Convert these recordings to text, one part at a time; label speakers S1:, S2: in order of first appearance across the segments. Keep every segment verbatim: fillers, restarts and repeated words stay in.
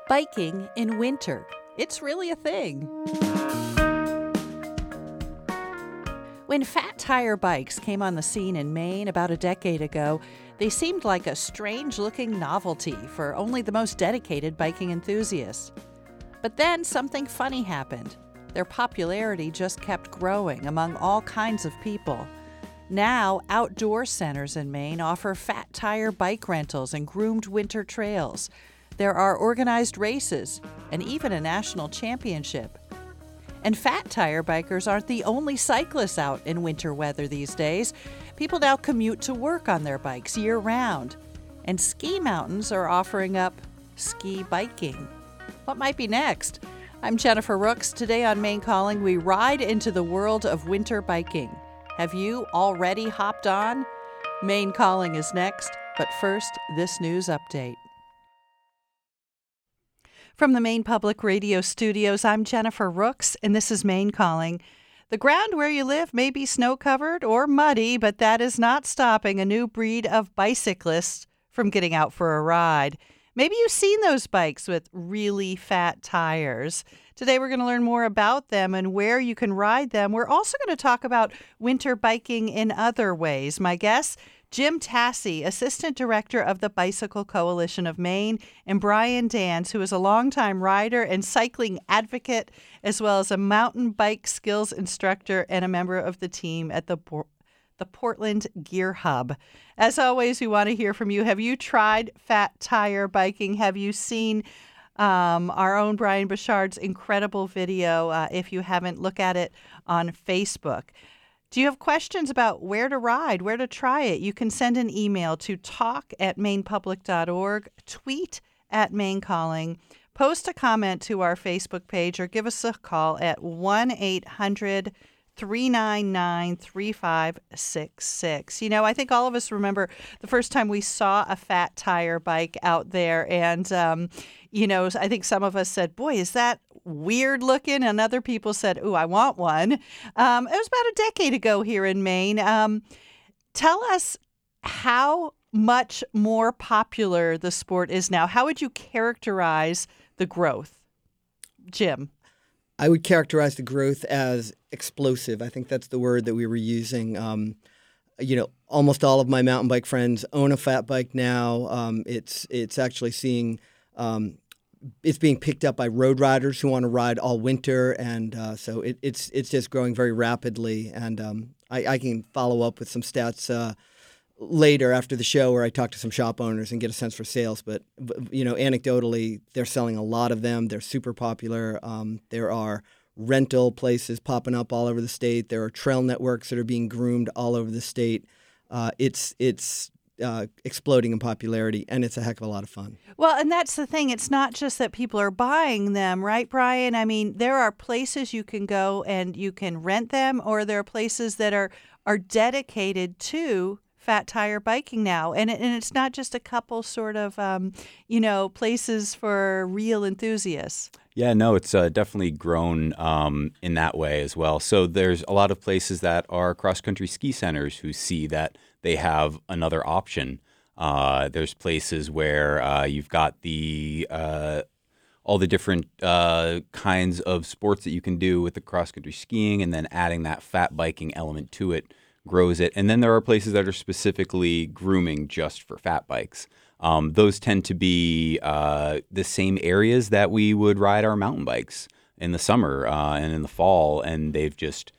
S1: Biking in winter. It's really a thing. When fat tire bikes came on the scene in Maine about a decade ago, they seemed like a strange-looking novelty for only the most dedicated biking enthusiasts. But then something funny happened. Their popularity just kept growing among all kinds of people. Now, outdoor centers in Maine offer fat tire bike rentals and groomed winter trails. There are organized races and even a national championship. And fat tire bikers aren't the only cyclists out in winter weather these days. People now commute to work on their bikes year-round. And ski mountains are offering up ski biking. What might be next? I'm Jennifer Rooks. Today on Maine Calling, we ride into the world of winter biking. Have you already hopped on? Maine Calling is next, but first, this news update. From the Maine Public Radio studios, I'm Jennifer Rooks, and this is Maine Calling. The ground where you live may be snow-covered or muddy, but that is not stopping a new breed of bicyclists from getting out for a ride. Maybe you've seen those bikes with really fat tires. Today we're going to learn more about them and where you can ride them. We're also going to talk about winter biking in other ways. My guest, Jim Tassi, Assistant Director of the Bicycle Coalition of Maine, and Brian Dans, who is a longtime rider and cycling advocate, as well as a mountain bike skills instructor and a member of the team at the the Portland Gear Hub. As always, we want to hear from you. Have you tried fat tire biking? Have you seen um, our own Brian Bouchard's incredible video? Uh, if you haven't, look at it on Facebook. Do you have questions about where to ride, where to try it? You can send an email to talk at mainepublic dot org, tweet at Maine Calling, post a comment to our Facebook page, or give us a call at one eight hundred three nine nine three five six six. You know, I think all of us remember the first time we saw a fat tire bike out there. And, um, you know, I think some of us said, boy, is that weird looking? And other people said, ooh, I want one. Um, it was about a decade ago here in Maine. Um, tell us how much more popular the sport is now. How would you characterize the growth? Jim.
S2: I would characterize the growth as explosive. I think that's the word that we were using. Um, you know, almost all of my mountain bike friends own a fat bike now. Um, it's it's actually seeing um, it's being picked up by road riders who want to ride all winter, and uh, so it, it's it's just growing very rapidly. And um, I, I can follow up with some stats uh, later after the show, where I talk to some shop owners and get a sense for sales. But, you know, anecdotally, they're selling a lot of them. They're super popular. Um, there are rental places popping up all over the state. There are trail networks that are being groomed all over the state. Uh, it's it's uh, exploding in popularity, and it's a heck of a lot of fun.
S1: Well, and that's the thing. It's not just that people are buying them, right, Brian? I mean, there are places you can go and you can rent them, or there are places that are, are dedicated to fat tire biking now. And, it, and it's not just a couple sort of, um, you know, places for real enthusiasts.
S3: Yeah, no, it's uh, definitely grown um, in that way as well. So there's a lot of places that are cross-country ski centers who see that they have another option. Uh, there's places where uh, you've got the uh, all the different uh, kinds of sports that you can do with the cross-country skiing, and then adding that fat biking element to it grows it. And then there are places that are specifically grooming just for fat bikes. Um, those tend to be uh, the same areas that we would ride our mountain bikes in the summer uh, and in the fall, and they've just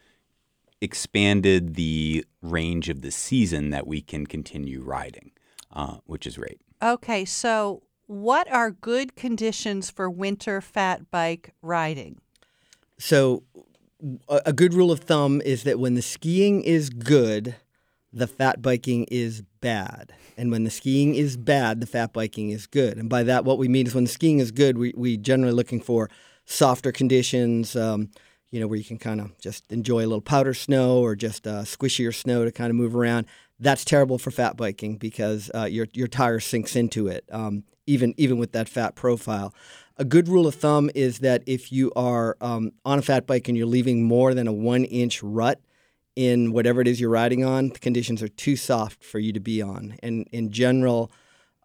S3: expanded the range of the season that we can continue riding, uh, which is great.
S1: Okay, so what are good conditions for winter fat bike riding?
S2: So a good rule of thumb is that when the skiing is good, the fat biking is bad. And when the skiing is bad, the fat biking is good. And by that, what we mean is when the skiing is good, we we generally looking for softer conditions, um, you know, where you can kind of just enjoy a little powder snow or just uh, squishier snow to kind of move around. That's terrible for fat biking because uh, your your tire sinks into it, um, even even with that fat profile. A good rule of thumb is that if you are um, on a fat bike and you're leaving more than a one-inch rut in whatever it is you're riding on, the conditions are too soft for you to be on. And in general,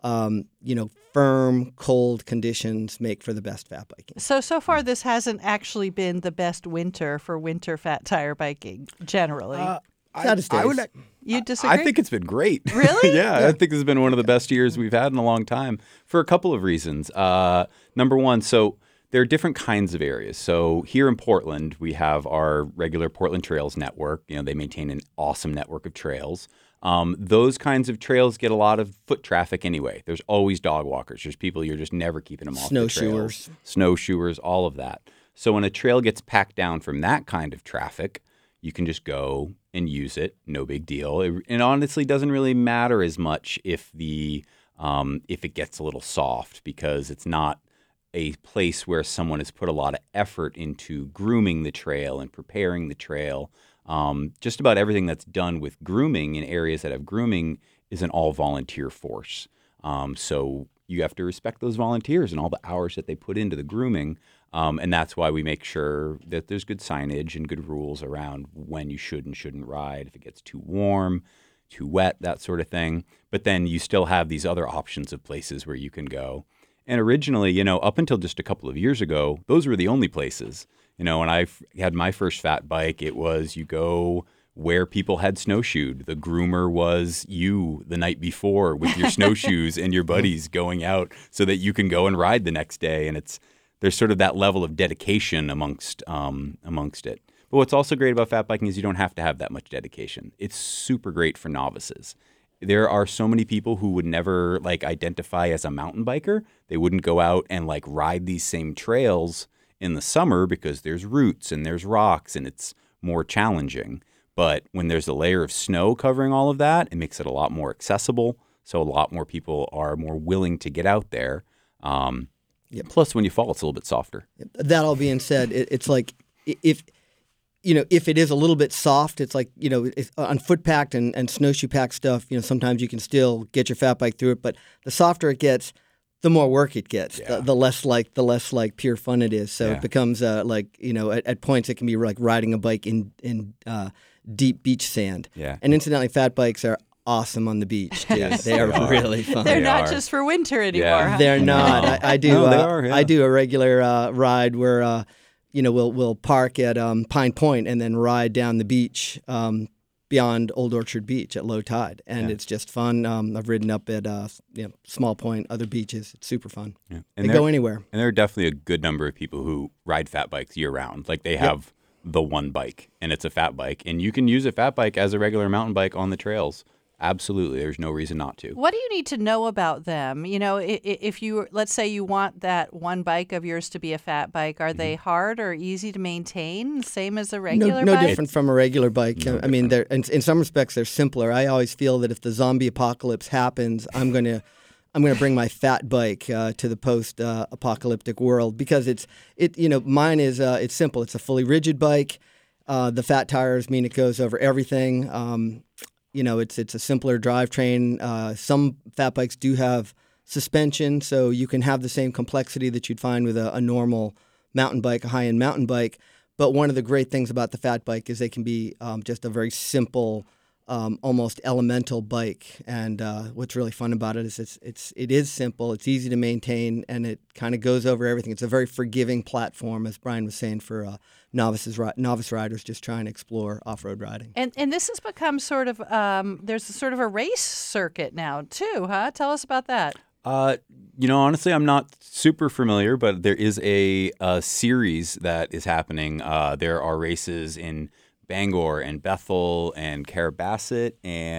S2: um, you know, firm, cold conditions make for the best fat biking.
S1: So, so far, this hasn't actually been the best winter for winter fat tire biking, generally.
S3: Uh,
S2: I, I would,
S1: you disagree?
S3: I think it's been great.
S1: Really?
S3: yeah, yeah, I think this has been one of the best years we've had in a long time for a couple of reasons. Uh, number one, so there are different kinds of areas. So here in Portland, we have our regular Portland Trails network. You know, they maintain an awesome network of trails. Um, those kinds of trails get a lot of foot traffic anyway. There's always dog walkers. There's people you're just never keeping them off the trails.
S2: Snowshoers.
S3: Snowshoers, all of that. So when a trail gets packed down from that kind of traffic, you can just go and use it. No big deal. It, it honestly doesn't really matter as much if the um, if it gets a little soft, because it's not a place where someone has put a lot of effort into grooming the trail and preparing the trail. Um, just about everything that's done with grooming in areas that have grooming is an all-volunteer force. Um, so you have to respect those volunteers and all the hours that they put into the grooming. Um, and that's why we make sure that there's good signage and good rules around when you should and shouldn't ride, if it gets too warm, too wet, that sort of thing. But then you still have these other options of places where you can go. And originally, you know, up until just a couple of years ago, those were the only places. You know, when I had my first fat bike, it was you go where people had snowshoed. The groomer was you the night before with your snowshoes and your buddies going out so that you can go and ride the next day. And it's there's sort of that level of dedication amongst um, amongst it. But what's also great about fat biking is you don't have to have that much dedication. It's super great for novices. There are so many people who would never like identify as a mountain biker. They wouldn't go out and like ride these same trails in the summer because there's roots and there's rocks and it's more challenging. But when there's a layer of snow covering all of that, it makes it a lot more accessible. So a lot more people are more willing to get out there. Um,
S2: Yep.
S3: Plus, when you fall, it's a little bit softer.
S2: That all being said, it, it's like if you know if it is a little bit soft, it's like you know if, on foot packed and, and snowshoe packed stuff. You know sometimes you can still get your fat bike through it, but the softer it gets, the more work it gets.
S3: Yeah.
S2: The, the less like the less like pure fun it is. So
S3: Yeah.
S2: it becomes uh, like you know at, at points it can be like riding a bike in in uh, deep beach sand.
S3: Yeah.
S2: And incidentally, fat bikes are awesome on the beach. Too.
S3: Yes,
S2: they are
S3: they are.
S2: really fun.
S1: They're
S3: They
S1: not
S3: are.
S1: just for winter anymore.
S3: Yeah.
S1: Huh?
S2: They're not. I, I do.
S3: No, they
S2: uh,
S3: are, yeah.
S2: I do a regular uh, ride where, uh, you know, we'll we'll park at um, Pine Point and then ride down the beach um, beyond Old Orchard Beach at low tide, and
S3: Yeah.
S2: it's just fun. Um, I've ridden up at uh, you know, Small Point, other beaches. It's super fun.
S3: Yeah.
S2: They
S3: And
S2: go
S3: there,
S2: anywhere.
S3: and there are definitely a good number of people who ride fat bikes year round. Like they have the one bike, and it's a fat bike, and you can use a fat bike as a regular mountain bike on the trails. Absolutely. There's no reason not to.
S1: What do you need to know about them? You know, i- i- if you, let's say you want that one bike of yours to be a fat bike, are they hard or easy to maintain? Same as a
S2: No,
S1: regular
S2: no
S1: bike?
S2: different from a regular bike.
S3: No
S2: I mean, they're in, in some respects they're simpler. I always feel that if the zombie apocalypse happens, I'm gonna I'm gonna bring my fat bike uh, to the post uh, apocalyptic world because it's it you know mine is uh, it's simple. It's a fully rigid bike. Uh, the fat tires mean it goes over everything. Um, you know, it's it's a simpler drivetrain. Uh, some fat bikes do have suspension, so you can have the same complexity that you'd find with a, a normal mountain bike, a high-end mountain bike. But one of the great things about the fat bike is they can be um, just a very simple, um, almost elemental bike. And uh, what's really fun about it is it's it's it is simple, it's easy to maintain, and it kind of goes over everything. It's a very forgiving platform, as Brian was saying, for uh, novices ri- novice riders just trying to explore off-road riding.
S1: And and this has become sort of, um, there's a sort of a race circuit now too, huh? Tell us about that.
S3: Uh, you know, honestly, I'm not super familiar, but there is a, a series that is happening. Uh, there are races in Bangor and Bethel and Carabasset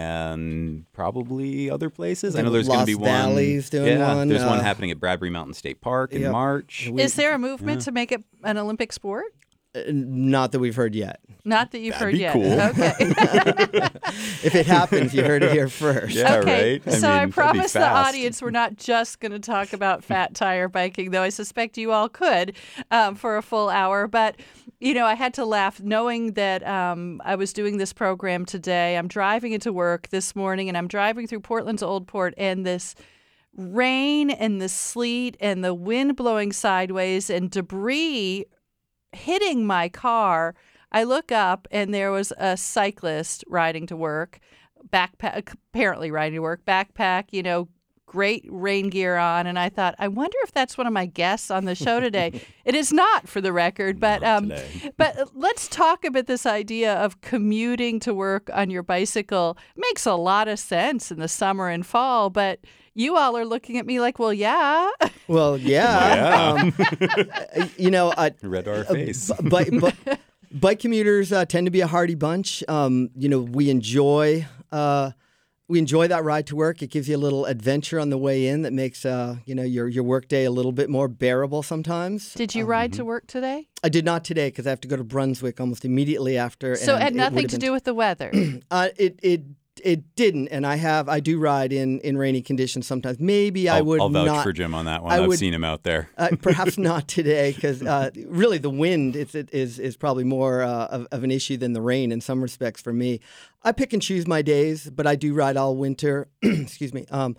S3: and probably other places. I know there's going to be one.
S2: Lost Valley's doing
S3: yeah,
S2: one.
S3: There's one
S2: uh,
S3: happening at Bradbury Mountain State Park in
S2: yep.
S3: March.
S2: We-
S1: Is there a movement to make it an Olympic sport?
S2: uh, Not that we've heard yet.
S1: Not that you've
S3: That'd
S1: heard
S3: be
S1: yet.
S3: cool.
S1: Okay.
S2: If it happens, you heard it here first.
S3: Yeah,
S1: okay.
S3: right? I
S1: So
S3: mean,
S1: I
S3: that'd be
S1: promise the
S3: fast.
S1: audience we're not just going to talk about fat tire biking, though I suspect you all could um, for a full hour. But, you know, I had to laugh knowing that um, I was doing this program today. I'm driving into work this morning, and I'm driving through Portland's Old Port, and this rain and the sleet and the wind blowing sideways and debris hitting my car. I look up and there was a cyclist riding to work, backpack, apparently riding to work, backpack, you know, great rain gear on, and I thought, I wonder if that's one of my guests on the show today. It is not, for the record, but um, but let's talk about this idea of commuting to work on your bicycle. Makes a lot of sense in the summer and fall, but you all are looking at me like, well, yeah.
S2: Well, yeah.
S3: yeah.
S2: Um, you know, uh,
S3: Red our face.
S2: Uh, but, but, bike commuters uh, tend to be a hardy bunch. Um, you know, we enjoy uh, we enjoy that ride to work. It gives you a little adventure on the way in that makes uh, you know your your work day a little bit more bearable sometimes.
S1: Did you um, ride to work today?
S2: I did not today because I have to go to Brunswick almost immediately after.
S1: So
S2: and
S1: it had nothing
S2: it
S1: to
S2: been...
S1: do with the weather.
S2: uh, it it. It didn't, and I have. I do ride in, in rainy conditions sometimes. Maybe I
S3: I'll,
S2: would
S3: I'll vouch
S2: not.
S3: for Jim on that one.
S2: I
S3: I've
S2: would,
S3: seen him out there.
S2: uh, perhaps not today, because uh, really the wind it's, it is is probably more uh, of, of an issue than the rain in some respects for me. I pick and choose my days, but I do ride all winter. Excuse me. Um,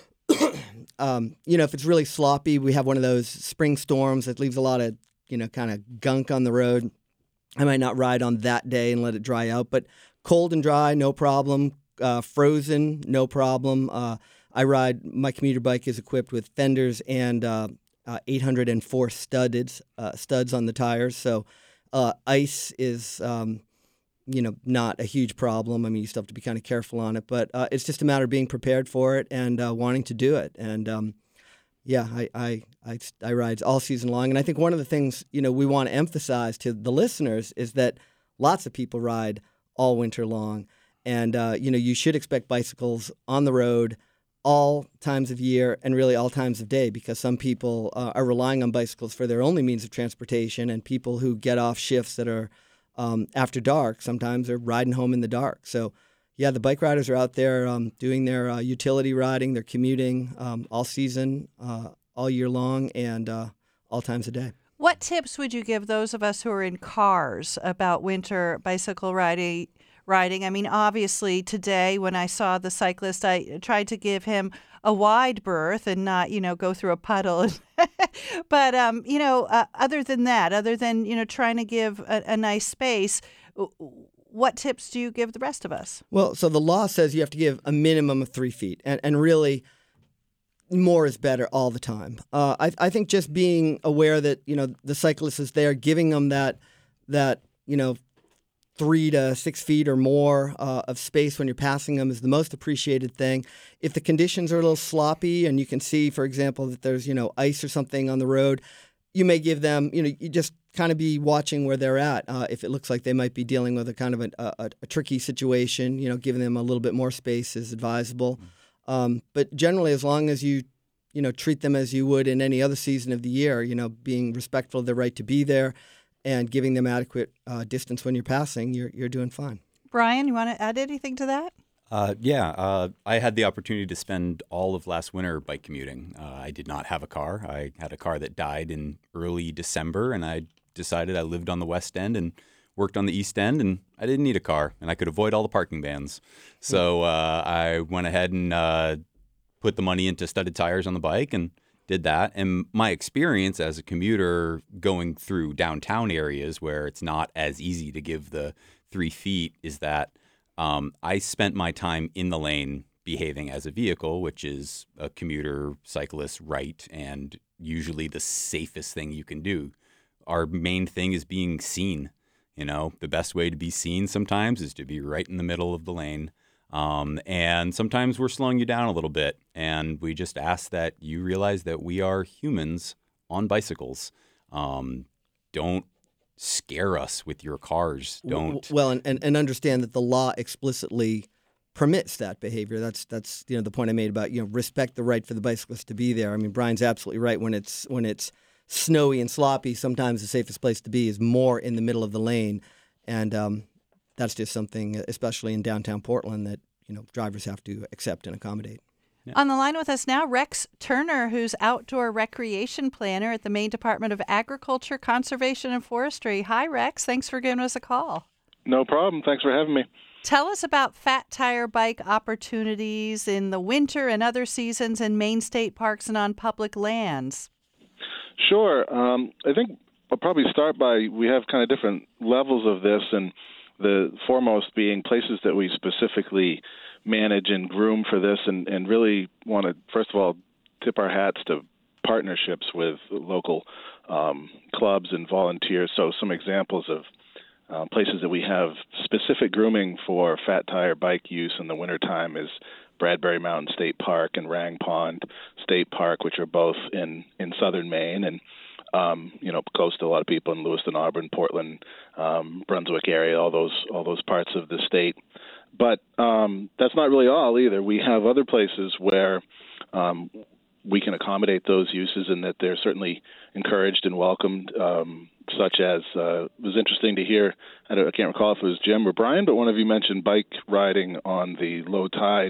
S2: um, you know, if it's really sloppy, we have one of those spring storms that leaves a lot of you know kind of gunk on the road. I might not ride on that day and let it dry out, but cold and dry, no problem. Uh, frozen, no problem. Uh, I ride, my commuter bike is equipped with fenders and uh, uh, eight hundred four studded, uh, studs on the tires. So uh, ice is, um, you know, not a huge problem. I mean, you still have to be kind of careful on it, but uh, it's just a matter of being prepared for it and uh, wanting to do it. And um, yeah, I, I, I, I ride all season long. And I think one of the things, you know, we want to emphasize to the listeners is that lots of people ride all winter long. And, uh, you know, you should expect bicycles on the road all times of year and really all times of day because some people uh, are relying on bicycles for their only means of transportation. And people who get off shifts that are um, after dark sometimes are riding home in the dark. So, yeah, the bike riders are out there um, doing their uh, utility riding. They're commuting um, all season, uh, all year long, and uh, all times of day.
S1: What tips would you give those of us who are in cars about winter bicycle riding? Riding. I mean, obviously, today when I saw the cyclist, I tried to give him a wide berth and not, you know, go through a puddle. But, um, you know, uh, other than that, other than, you know, trying to give a, a nice space, what tips do you give the rest of us?
S2: Well, so the law says you have to give a minimum of three feet. And, and really, more is better all the time. Uh, I, I think just being aware that, you know, the cyclist is there, giving them that, that you know, three to six feet or more uh, of space when you're passing them is the most appreciated thing. If the conditions are a little sloppy and you can see, for example, that there's, you know, ice or something on the road, you may give them, you know, you just kind of be watching where they're at. Uh, if it looks like they might be dealing with a kind of a, a, a tricky situation, you know, giving them a little bit more space is advisable. Um, but generally, as long as you, you know, treat them as you would in any other season of the year, you know, being respectful of their right to be there, and giving them adequate uh, distance when you're passing, you're you're doing fine.
S1: Brian, you want to add anything to that?
S3: Uh, yeah, uh, I had the opportunity to spend all of last winter bike commuting. Uh, I did not have a car. I had a car that died in early December, and I decided I lived on the West End and worked on the East End, and I didn't need a car, and I could avoid all the parking bans. So uh, I went ahead and uh, put the money into studded tires on the bike and did that. And my experience as a commuter going through downtown areas where it's not as easy to give the three feet is that um, I spent my time in the lane behaving as a vehicle, which is a commuter cyclist right and usually the safest thing you can do. Our main thing is being seen. You know, the best way to be seen sometimes is to be right in the middle of the lane. Um, and sometimes we're slowing you down a little bit, and we just ask that you realize that we are humans on bicycles. Um, don't scare us with your cars. Don't.
S2: Well, and, and, and understand that the law explicitly permits that behavior. That's that's you know the point I made about you know respect the right for the bicyclist to be there. I mean, Brian's absolutely right. When it's when it's snowy and sloppy, sometimes the safest place to be is more in the middle of the lane, and um, that's just something, especially in downtown Portland, that you know drivers have to accept and accommodate.
S1: Yeah. On the line with us now, Rex Turner, who's outdoor recreation planner at the Maine Department of Agriculture, Conservation, and Forestry. Hi, Rex. Thanks for giving us a call.
S4: No problem. Thanks for having me.
S1: Tell us about fat tire bike opportunities in the winter and other seasons in Maine state parks and on public lands.
S4: Sure. Um, I think I'll probably start by we have kind of different levels of this, and the foremost being places that we specifically manage and groom for this, and, and really want to, first of all, tip our hats to partnerships with local um, clubs and volunteers. So some examples of uh, places that we have specific grooming for fat tire bike use in the wintertime is Bradbury Mountain State Park and Rang Pond State Park, which are both in, in southern Maine and um, you know, close to a lot of people in Lewiston, Auburn, Portland, um, Brunswick area, all those all those parts of the state. But um, that's not really all either. We have other places where um, we can accommodate those uses, and that they're certainly encouraged and welcomed, um, such as uh, it was interesting to hear, I, don't, I can't recall if it was Jim or Brian, but one of you mentioned bike riding on the low tide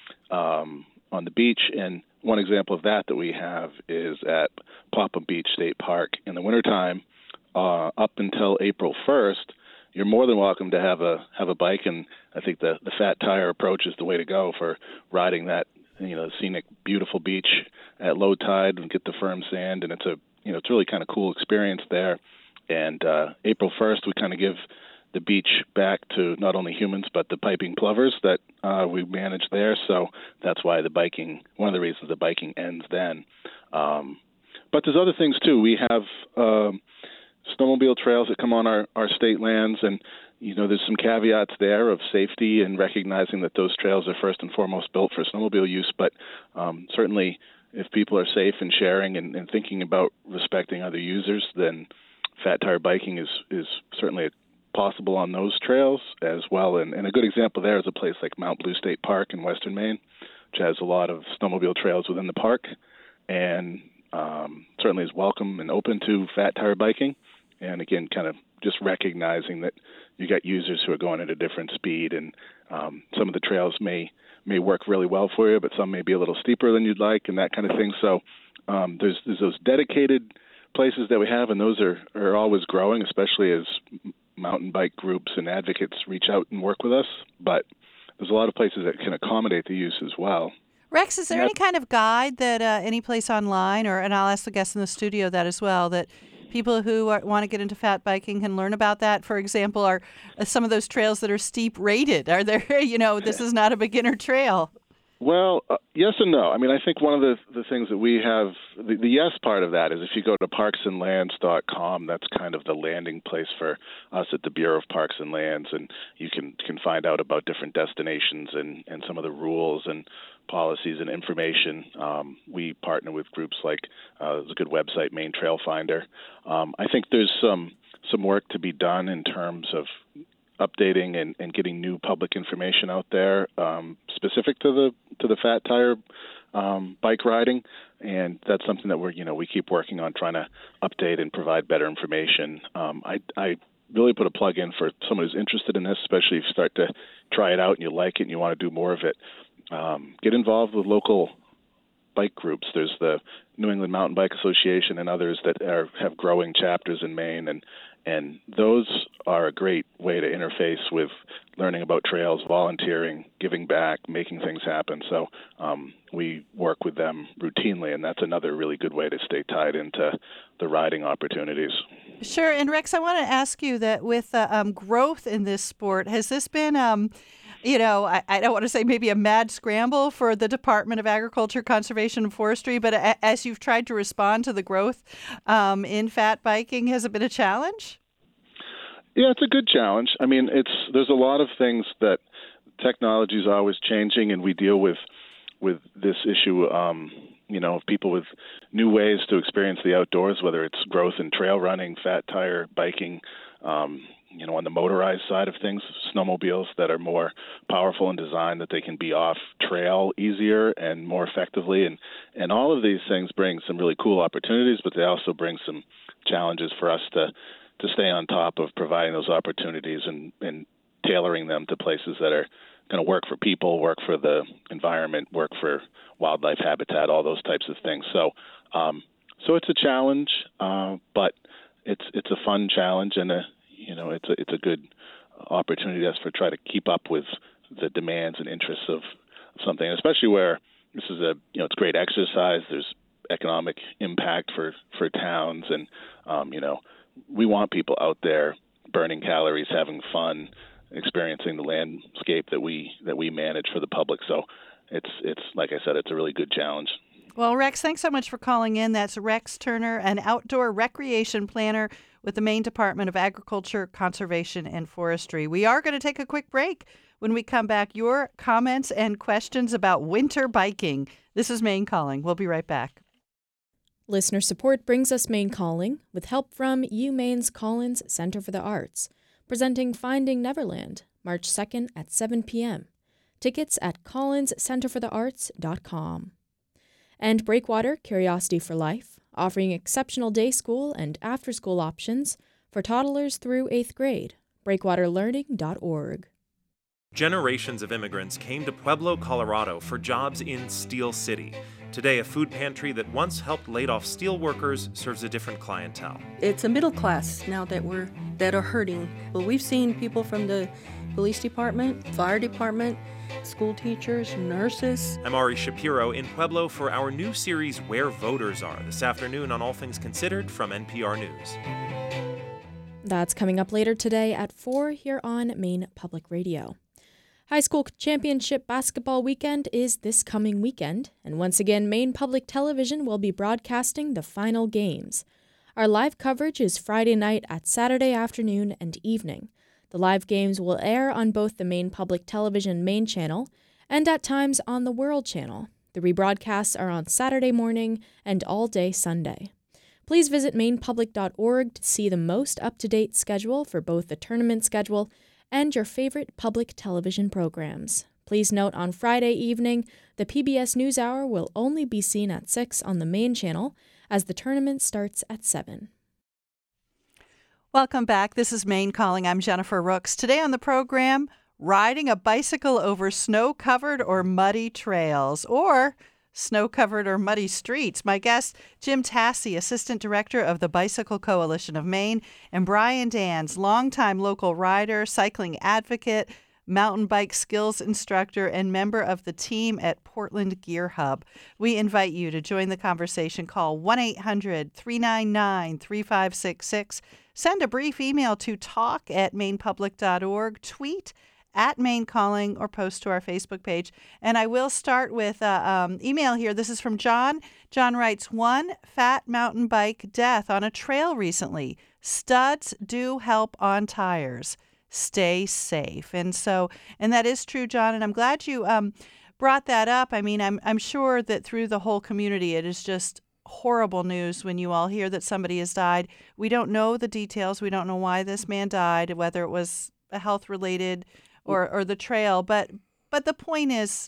S4: um, on the beach, and one example of that that we have is at Popham Beach State Park. In the wintertime, uh, up until April first, you're more than welcome to have a have a bike, and I think the, the fat tire approach is the way to go for riding that, you know, scenic, beautiful beach at low tide and get the firm sand, and it's a you know it's really kind of cool experience there. And uh, April first, we kind of give the beach back to not only humans but the piping plovers that uh, we manage there. So that's why the biking, one of the reasons the biking ends then. Um, but there's other things too. We have um, snowmobile trails that come on our, our state lands, and you know there's some caveats there of safety and recognizing that those trails are first and foremost built for snowmobile use. But um, certainly, if people are safe and sharing and, and thinking about respecting other users, then fat tire biking is is certainly a possible on those trails as well. And, and a good example there is a place like Mount Blue State Park in western Maine, which has a lot of snowmobile trails within the park, and um, certainly is welcome and open to fat tire biking. And again, kind of just recognizing that you got users who are going at a different speed, and um, some of the trails may may work really well for you, but some may be a little steeper than you'd like, and that kind of thing. So um, there's there's those dedicated places that we have, and those are, are always growing, especially as mountain bike groups and advocates reach out and work with us. But there's a lot of places that can accommodate the use as well.
S1: Rex, is there any kind of guide that uh, any place online, or and I'll ask the guests in the studio that as well, that people who are, want to get into fat biking can learn about that? For example, are uh, some of those trails that are steep rated? Are there, you know, this is not a beginner trail?
S4: Well, uh, yes and no. I mean, I think one of the, the things that we have, the, the yes part of that is if you go to parks and lands dot com, that's kind of the landing place for us at the Bureau of Parks and Lands, and you can, can find out about different destinations and, and some of the rules and policies and information. Um, we partner with groups like, uh, there's a good website, Maine Trail Finder. Um, I think there's some some work to be done in terms of updating and, and getting new public information out there um, specific to the to the fat tire um, bike riding, and that's something that we're you know we keep working on, trying to update and provide better information. Um, I, I really put a plug in for someone who's interested in this, especially if you start to try it out and you like it and you want to do more of it. Um, get involved with local bike groups. There's the New England Mountain Bike Association and others that are, have growing chapters in Maine, and and those are a great way to interface with learning about trails, volunteering, giving back, making things happen. So um, we work with them routinely, and that's another really good way to stay tied into the riding opportunities.
S1: Sure. And Rex, I want to ask you that with uh, um, growth in this sport, has this been um, you know, I, I don't want to say maybe a mad scramble for the Department of Agriculture, Conservation, and Forestry, but a, as you've tried to respond to the growth um, in fat biking, has it been a challenge?
S4: Yeah, it's a good challenge. I mean, it's there's a lot of things that technology is always changing, and we deal with with this issue, um, you know, of people with new ways to experience the outdoors, whether it's growth in trail running, fat tire biking, um, you know, on the motorized side of things, snowmobiles that are more powerful in design, that they can be off trail easier and more effectively. And, and all of these things bring some really cool opportunities, but they also bring some challenges for us to, to stay on top of providing those opportunities and, and tailoring them to places that are going to work for people, work for the environment, work for wildlife habitat, all those types of things. So, um, so it's a challenge, uh, but it's it's a fun challenge, and a you know it's a it's a good opportunity us for try to keep up with the demands and interests of something, especially where this is a you know it's great exercise. There's economic impact for for towns, and um, you know we want people out there burning calories, having fun, experiencing the landscape that we that we manage for the public. So it's it's like I said, it's a really good challenge.
S1: Well, Rex, thanks so much for calling in. That's Rex Turner, an outdoor recreation planner with the Maine Department of Agriculture, Conservation, and Forestry. We are going to take a quick break. When we come back, your comments and questions about winter biking. This is Maine Calling. We'll be right back.
S5: Listener support brings us Maine Calling, with help from UMaine's Collins Center for the Arts, presenting Finding Neverland, March second at seven p.m. Tickets at collins center for the arts dot com. And Breakwater Curiosity for Life, offering exceptional day school and after-school options for toddlers through eighth grade. breakwater learning dot org.
S6: Generations of immigrants came to Pueblo, Colorado for jobs in Steel City. Today, a food pantry that once helped laid-off steel workers serves a different clientele.
S7: It's a middle class now that we're that are hurting. Well, we've seen people from the police department, fire department, school teachers, nurses.
S6: I'm Ari Shapiro in Pueblo for our new series, Where Voters Are, this afternoon on All Things Considered from N P R News.
S5: That's coming up later today at four here on Maine Public Radio. High school championship basketball weekend is this coming weekend, and once again, Maine Public Television will be broadcasting the final games. Our live coverage is Friday night at Saturday afternoon and evening. The live games will air on both the Maine Public Television main channel and at times on the World Channel. The rebroadcasts are on Saturday morning and all day Sunday. Please visit maine public dot org to see the most up-to-date schedule for both the tournament schedule and your favorite public television programs. Please note on Friday evening, the P B S NewsHour will only be seen at six on the main channel as the tournament starts at seven.
S1: Welcome back. This is Maine Calling. I'm Jennifer Rooks. Today on the program, riding a bicycle over snow-covered or muddy trails, or snow-covered or muddy streets. My guest, Jim Tassi, Assistant Director of the Bicycle Coalition of Maine, and Brian Dans, longtime local rider, cycling advocate, mountain bike skills instructor, and member of the team at Portland Gear Hub. We invite you to join the conversation. Call one eight hundred three nine nine three five six six. Send a brief email to talk at maine public dot org. Tweet at Maine Calling, or post to our Facebook page. And I will start with an um, email here. This is from John. John writes, one fat mountain bike death on a trail recently. Studs do help on tires. Stay safe. And so, and that is true, John. And I'm glad you um, brought that up. I mean, I'm I'm sure that through the whole community, it is just horrible news when you all hear that somebody has died. We don't know the details. We don't know why this man died, whether it was a health-related or or the trail. But but the point is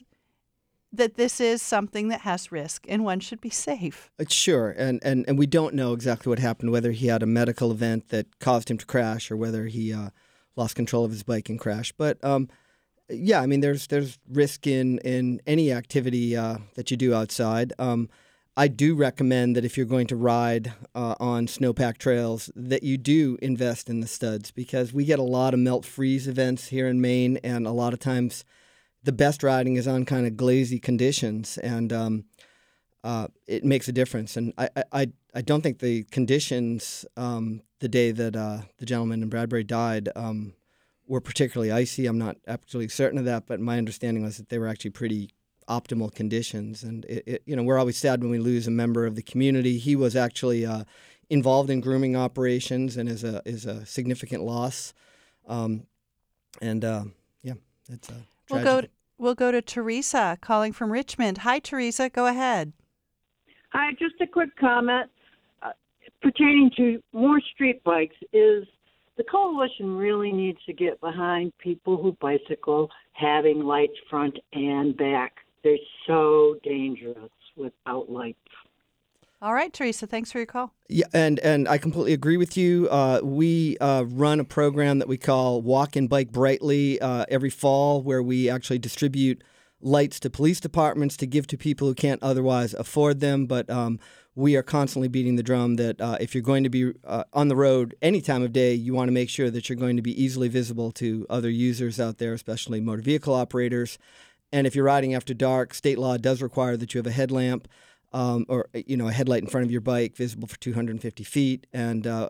S1: that this is something that has risk, and one should be safe.
S2: It's sure, and, and and we don't know exactly what happened, whether he had a medical event that caused him to crash or whether he uh, lost control of his bike and crashed. But um, yeah, I mean, there's there's risk in, in any activity uh, that you do outside. Um, I do recommend that if you're going to ride uh, on snowpack trails, that you do invest in the studs, because we get a lot of melt-freeze events here in Maine, and a lot of times the best riding is on kind of glazy conditions, and um, uh, it makes a difference. And I, I, I don't think the conditions um, the day that uh, the gentleman in Bradbury died um, were particularly icy. I'm not absolutely certain of that, but my understanding was that they were actually pretty optimal conditions. And it, it, you know, we're always sad when we lose a member of the community. He was actually uh, involved in grooming operations and is a is a significant loss. Um, and uh, yeah, it's a
S1: we'll go to, we'll go to Teresa calling from Richmond. Hi, Teresa. Go ahead.
S8: Hi, just a quick comment uh, pertaining to more street bikes. Is the coalition really needs to get behind people who bicycle having lights front and back. They're so dangerous without lights.
S1: All right, Teresa, thanks for your call.
S2: Yeah, and, and I completely agree with you. Uh, we uh, run a program that we call Walk and Bike Brightly uh, every fall, where we actually distribute lights to police departments to give to people who can't otherwise afford them. But um, we are constantly beating the drum that uh, if you're going to be uh, on the road any time of day, you want to make sure that you're going to be easily visible to other users out there, especially motor vehicle operators. And if you're riding after dark, state law does require that you have a headlamp um, or you know a headlight in front of your bike visible for two hundred fifty feet. And uh,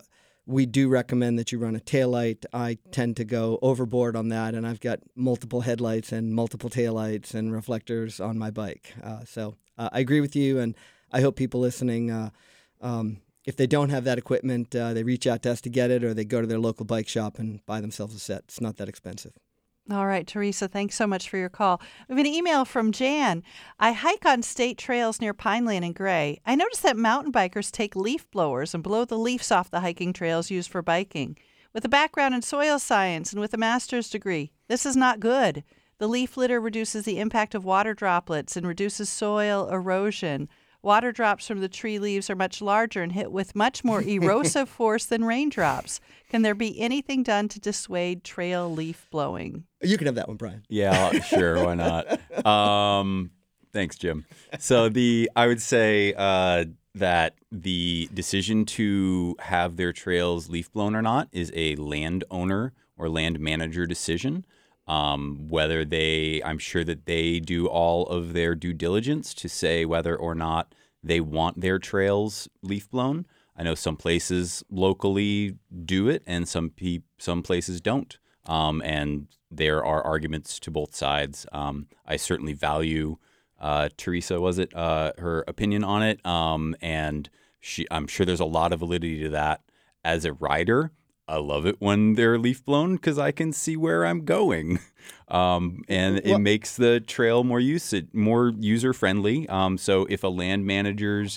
S2: we do recommend that you run a taillight. I tend to go overboard on that, and I've got multiple headlights and multiple taillights and reflectors on my bike. Uh, so uh, I agree with you, and I hope people listening, uh, um, if they don't have that equipment, uh, they reach out to us to get it, or they go to their local bike shop and buy themselves a set. It's not that expensive.
S1: All right, Teresa, thanks so much for your call. We have an email from Jan. I hike on state trails near Pineland and Gray. I noticed that mountain bikers take leaf blowers and blow the leaves off the hiking trails used for biking. With a background in soil science and with a master's degree, this is not good. The leaf litter reduces the impact of water droplets and reduces soil erosion. Water drops from the tree leaves are much larger and hit with much more erosive force than raindrops. Can there be anything done to dissuade trail leaf blowing?
S2: You can have that one, Brian.
S3: Yeah, sure. Why not? Um, thanks, Jim. So the I would say uh, that the decision to have their trails leaf blown or not is a landowner or land manager decision. Um, whether they, I'm sure that they do all of their due diligence to say whether or not they want their trails leaf blown. I know some places locally do it, and some pe- some places don't. Um, and there are arguments to both sides. Um, I certainly value uh, Teresa, was it, uh, her opinion on it, um, and she, I'm sure there's a lot of validity to that. As a rider, I love it when they're leaf blown because I can see where I'm going, um, and it
S2: well,
S3: makes the trail more use more user friendly. Um, so if a land manager's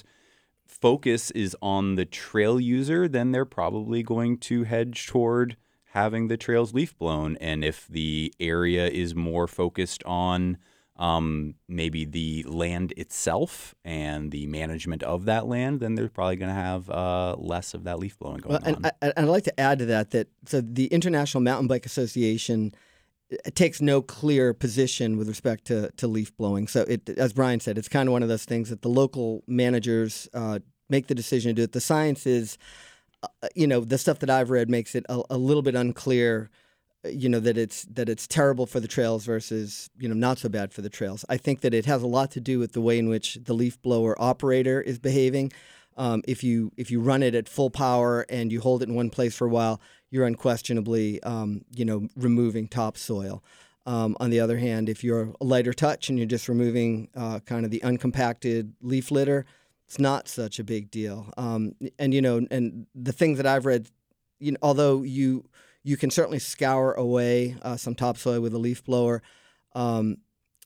S3: focus is on the trail user, then they're probably going to hedge toward having the trails leaf blown. And if the area is more focused on um, maybe the land itself and the management of that land, then they're probably going to have uh, less of that leaf blowing going
S2: well, and
S3: on.
S2: I, I'd like to add to that that so the International Mountain Bike Association takes no clear position with respect to, to leaf blowing. So it, as Brian said, it's kind of one of those things that the local managers uh, make the decision to do it. The science is, uh, you know, the stuff that I've read makes it a, a little bit unclear, you know, that it's that it's terrible for the trails versus, you know, not so bad for the trails. I think that it has a lot to do with the way in which the leaf blower operator is behaving. Um, if you if you run it at full power and you hold it in one place for a while, you're unquestionably, um, you know, removing topsoil. Um, on the other hand, if you're a lighter touch and you're just removing uh, kind of the uncompacted leaf litter, it's not such a big deal. Um, and you know, and the things that I've read, you know, although you you can certainly scour away uh, some topsoil with a leaf blower. Um,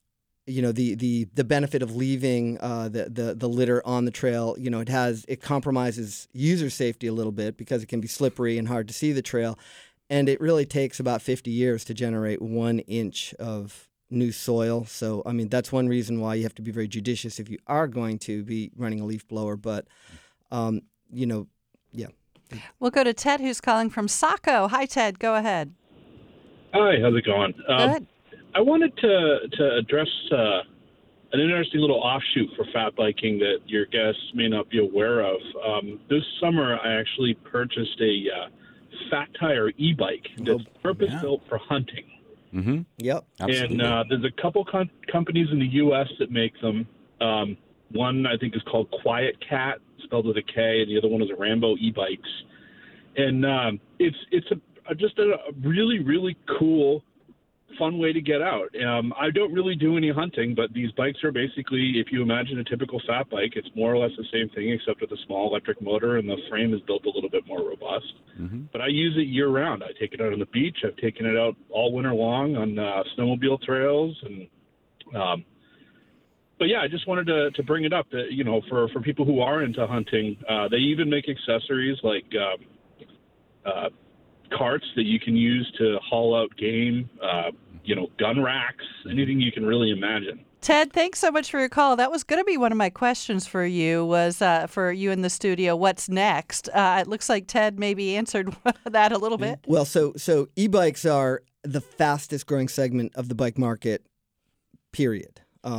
S2: you know, the the the benefit of leaving uh, the, the the litter on the trail, you know, it has it compromises user safety a little bit because it can be slippery and hard to see the trail, and it really takes about fifty years to generate one inch of new soil. So, I mean, that's one reason why you have to be very judicious if you are going to be running a leaf blower. But, um, you know, yeah.
S1: We'll go to Ted, who's calling from Saco. Hi, Ted. Go ahead.
S9: Hi, how's it going? Um,
S1: Good.
S9: I wanted to to address uh, an interesting little offshoot for fat biking that your guests may not be aware of. Um, this summer, I actually purchased a uh, fat tire e-bike that's purpose-built yeah. for hunting.
S3: Mm-hmm.
S2: Yep.
S9: Absolutely. And uh, there's a couple com- companies in the U S that make them. Um, one, I think, is called Quiet Cat, spelled with a K, and the other one is a Rambo e-bikes. And um, it's it's a, just a really, really cool, fun way to get out. Um, I don't really do any hunting, but these bikes are basically, if you imagine a typical fat bike, it's more or less the same thing except with a small electric motor, and the frame is built a little bit more robust. Mm-hmm. But I use it year-round. I take it out on the beach. I've taken it out all winter long on uh, snowmobile trails. and um, But, yeah, I just wanted to, to bring it up that, you know, for, for people who are into hunting, uh, they even make accessories like um, uh, carts that you can use to haul out game, uh, you know, gun racks, anything you can really imagine.
S1: Ted, thanks so much for your call. That was going to be one of my questions for you, was uh, for you in the studio, what's next? Uh, it looks like Ted maybe answered that a little bit.
S2: Well, so so e-bikes are the fastest growing segment of the bike market, period. Um,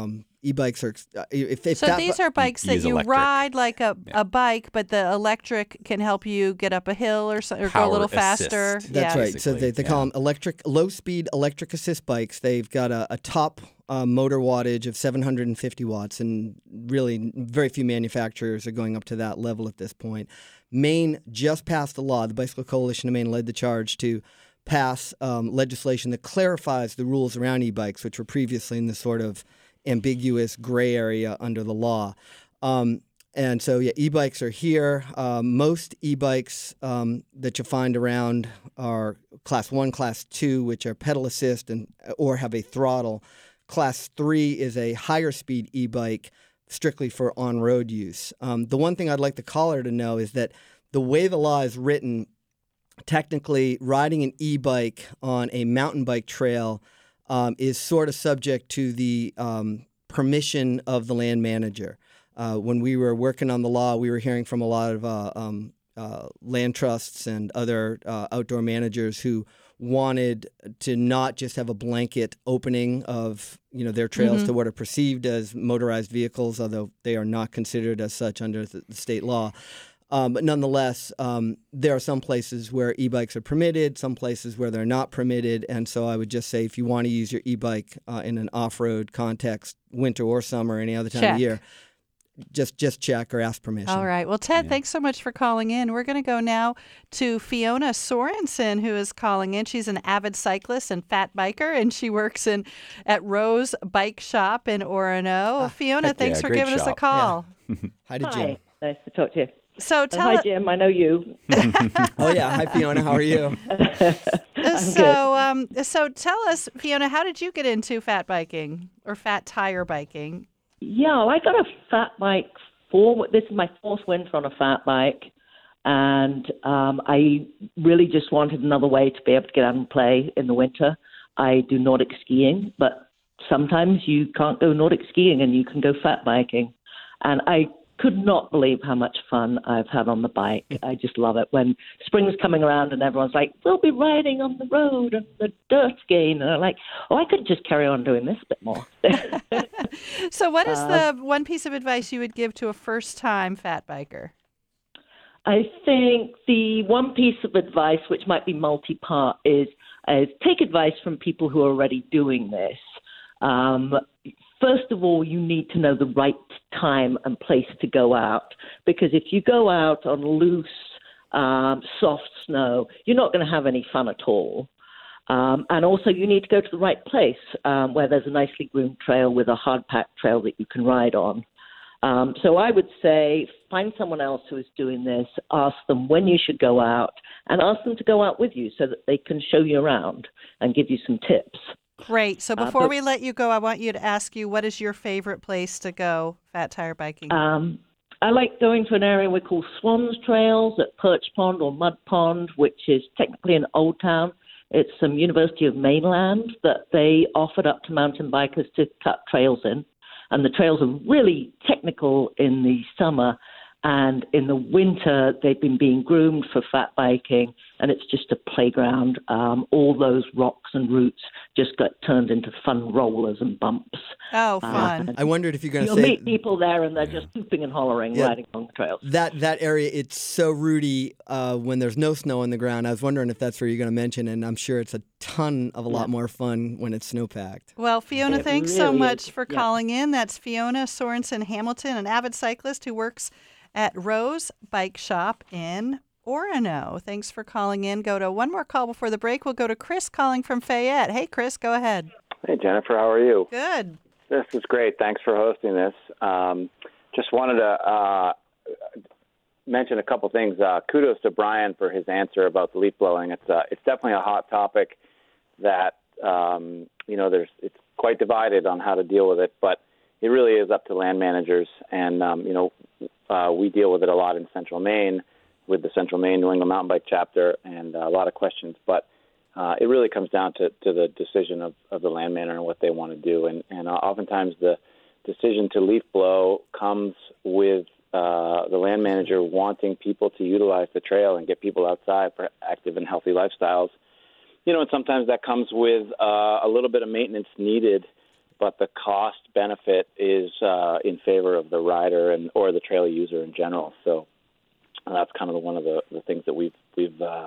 S2: e-bikes are uh, if, if
S1: so
S2: that,
S1: these are bikes that
S3: use
S1: you
S3: electric.
S1: ride like a,
S3: Yeah.
S1: a bike, but the electric can help you get up a hill or, so, or go a
S3: Power
S1: little
S3: assist.
S1: faster.
S2: That's
S1: yeah.
S2: right. So
S3: Basically,
S2: they, they call
S3: yeah.
S2: them electric, low-speed electric assist bikes. They've got a, a top uh, motor wattage of seven hundred fifty watts, and really very few manufacturers are going up to that level at this point. Maine just passed a law. The Bicycle Coalition of Maine led the charge to pass um, legislation that clarifies the rules around e-bikes, which were previously in this sort of ambiguous gray area under the law. Um, and so, yeah, e-bikes are here. Um, most e-bikes um, that you find around are class one, class two, which are pedal assist and or have a throttle. Class three is a higher speed e-bike strictly for on-road use. Um, the one thing I'd like the caller to know is that the way the law is written, technically, riding an e-bike on a mountain bike trail um, is sort of subject to the um, permission of the land manager. Uh, when we were working on the law, we were hearing from a lot of uh, um, uh, land trusts and other uh, outdoor managers who wanted to not just have a blanket opening of you know their trails
S1: Mm-hmm.
S2: to what are perceived as motorized vehicles, although they are not considered as such under the state law. Um, but nonetheless, um, there are some places where e-bikes are permitted, some places where they're not permitted. And so I would just say if you want to use your e-bike uh, in an off-road context, winter or summer, any other time
S1: Check.
S2: of year, just just check or ask permission.
S1: All right. Well, Ted,
S3: Yeah.
S1: thanks so much for calling in. We're going to go now to Fiona Sorensen, who is calling in. She's an avid cyclist and fat biker, and she works in at Rose Bike Shop in Orono. Fiona,
S3: heck
S1: thanks
S3: yeah,
S1: for
S3: great
S1: giving us a
S3: shop.
S1: call.
S2: Hi to Jim.
S10: Hi, nice to talk to you.
S1: So
S10: And
S1: tell
S10: hi,
S1: us.
S10: Jim. I know you.
S2: Oh, yeah. Hi, Fiona. How are you?
S1: So, um, so tell us, Fiona, how did you get into fat biking or fat tire biking?
S10: Yeah, well, I got a fat bike for this is my fourth winter on a fat bike, and um, I really just wanted another way to be able to get out and play in the winter. I do Nordic skiing, but sometimes you can't go Nordic skiing and you can go fat biking, and I could not believe how much fun I've had on the bike. I just love it when spring's coming around and everyone's like, we'll be riding on the road and the dirt again. And I'm like, oh, I could just carry on doing this a bit more.
S1: So what is
S10: Uh,
S1: the one piece of advice you would give to a first-time fat biker?
S10: I think the one piece of advice, which might be multi-part, is, is take advice from people who are already doing this. Um, First of all, you need to know the right time and place to go out, because if you go out on loose, um, soft snow, you're not going to have any fun at all. Um, and also, you need to go to the right place um, where there's a nicely groomed trail with a hard-packed trail that you can ride on. Um, so I would say find someone else who is doing this, ask them when you should go out, and ask them to go out with you so that they can show you around and give you some tips.
S1: Great. So
S10: Uh,
S1: before
S10: but-
S1: we let you go, I want you to ask you, what is your favorite place to go fat tire biking?
S10: Um, I like going to an area we call Swans Trails at Perch Pond or Mud Pond, which is technically an old town. It's some University of Maine land that they offered up to mountain bikers to cut trails in. And the trails are really technical in the summer. And in the winter, they've been being groomed for fat biking, and it's just a playground. Um, all those rocks and roots just got turned into fun rollers and bumps.
S1: oh,
S10: Uh,
S1: fun.
S2: I wondered if you're going to
S10: You'll
S2: say
S10: meet people there, and they're just hooping and hollering,
S2: Yeah.
S10: riding along the trails.
S2: that that area. It's so rooty uh, when there's no snow on the ground. I was wondering if that's where you're going to mention, and I'm sure it's a ton of a lot more fun when it's snowpacked.
S1: Well, Fiona,
S10: It
S1: thanks so
S10: really
S1: much
S10: is.
S1: for
S10: Yeah.
S1: calling in. That's Fiona Sorensen Hamilton, an avid cyclist who works at Rose Bike Shop in Orono. Thanks for calling in. Go to one more call before the break. We'll go to Chris calling from Fayette. Hey, Chris, go ahead.
S11: Hey, Jennifer, how are you?
S1: Good.
S11: This is great. Thanks for hosting this. Um, just wanted to uh, mention a couple things. Uh, kudos to Brian for his answer about the leaf blowing. It's uh, it's definitely a hot topic that um, you know there's it's quite divided on how to deal with it, but it really is up to land managers. And um, you know uh, we deal with it a lot in Central Maine with the Central Maine New England Mountain Bike Chapter, and uh, a lot of questions, but. Uh, it really comes down to, to the decision of, of the land manager and what they want to do. And, and uh, oftentimes the decision to leaf blow comes with uh, the land manager wanting people to utilize the trail and get people outside for active and healthy lifestyles. You know, and sometimes that comes with uh, a little bit of maintenance needed but the cost benefit is uh, in favor of the rider and or the trail user in general. So uh, that's kind of one of the, the things that we've we've uh,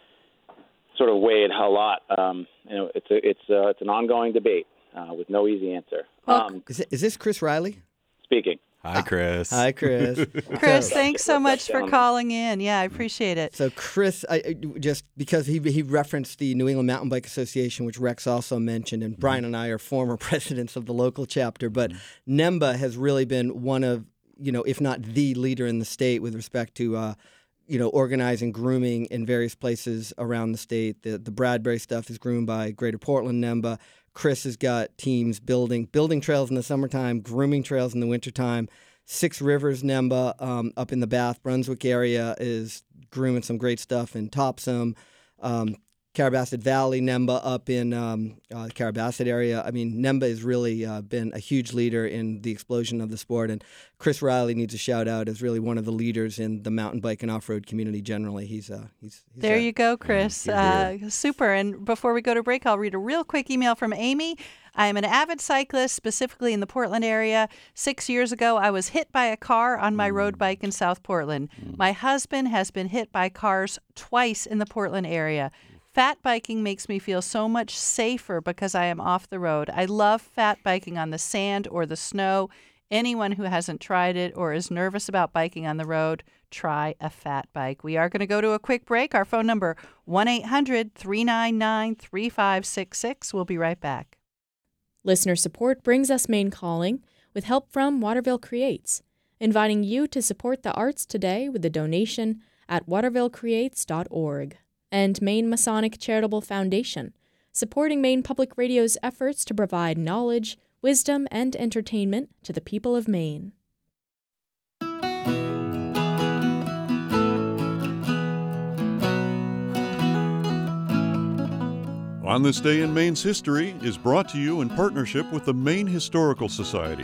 S11: sort of weighed a lot. Um, you know, it's a, it's uh, it's an ongoing debate uh, with no easy answer. Um,
S2: is, it, is this Chris Riley
S11: speaking?
S3: Hi, Chris.
S2: Hi, Chris.
S1: Chris,
S2: So-
S1: thanks so much for calling in. Yeah, I appreciate it.
S2: So Chris, I, I- just because he he referenced the New England Mountain Bike Association, which Rex also mentioned, and Brian and I are former presidents of the local chapter, but NEMBA has really been one of, you know, if not the leader in the state with respect to, uh, you know, organizing grooming in various places around the state. The the Bradbury stuff is groomed by Greater Portland NEMBA. Chris has got teams building building trails in the summertime, grooming trails in the wintertime. Six Rivers NEMBA um, up in the Bath, Brunswick area is grooming some great stuff in Topsom. Um, Carabasset Valley NEMBA up in um, uh, Carabasset area. I mean, NEMBA has really uh, been a huge leader in the explosion of the sport, and Chris Riley needs a shout out as really one of the leaders in the mountain bike and off road community generally. He's uh, he's, he's
S1: There
S2: uh,
S1: you go, Chris. Uh, super. And before we go to break, I'll read a real quick email from Amy. I am an avid cyclist, specifically in the Portland area. Six years ago, I was hit by a car on my road bike in South Portland. My husband has been hit by cars twice in the Portland area. Fat biking makes me feel so much safer because I am off the road. I love fat biking on the sand or the snow. Anyone who hasn't tried it or is nervous about biking on the road, try a fat bike. We are going to go to a quick break. Our phone number, one eight hundred three nine nine three five six six. We'll be right back.
S5: Listener support brings us Maine Calling with help from Waterville Creates, inviting you to support the arts today with a donation at waterville creates dot org. And Maine Masonic Charitable Foundation, supporting Maine Public Radio's efforts to provide knowledge, wisdom, and entertainment to the people of Maine.
S12: On This Day in Maine's History is brought to you in partnership with the Maine Historical Society.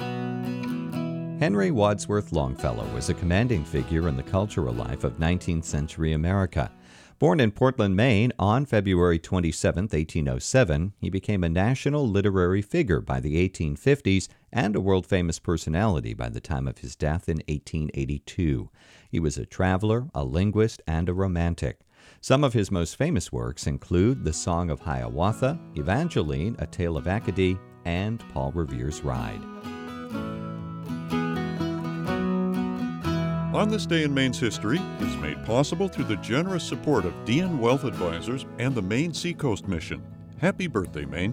S13: Henry Wadsworth Longfellow was a commanding figure in the cultural life of nineteenth century America. Born in Portland, Maine on February twenty-seventh, eighteen oh seven, he became a national literary figure by the eighteen fifties and a world-famous personality by the time of his death in eighteen eighty-two. He was a traveler, a linguist, and a romantic. Some of his most famous works include The Song of Hiawatha, Evangeline, A Tale of Acadie, and Paul Revere's Ride.
S12: On This Day in Maine's History is made possible through the generous support of D N Wealth Advisors and the Maine Seacoast Mission. Happy birthday, Maine.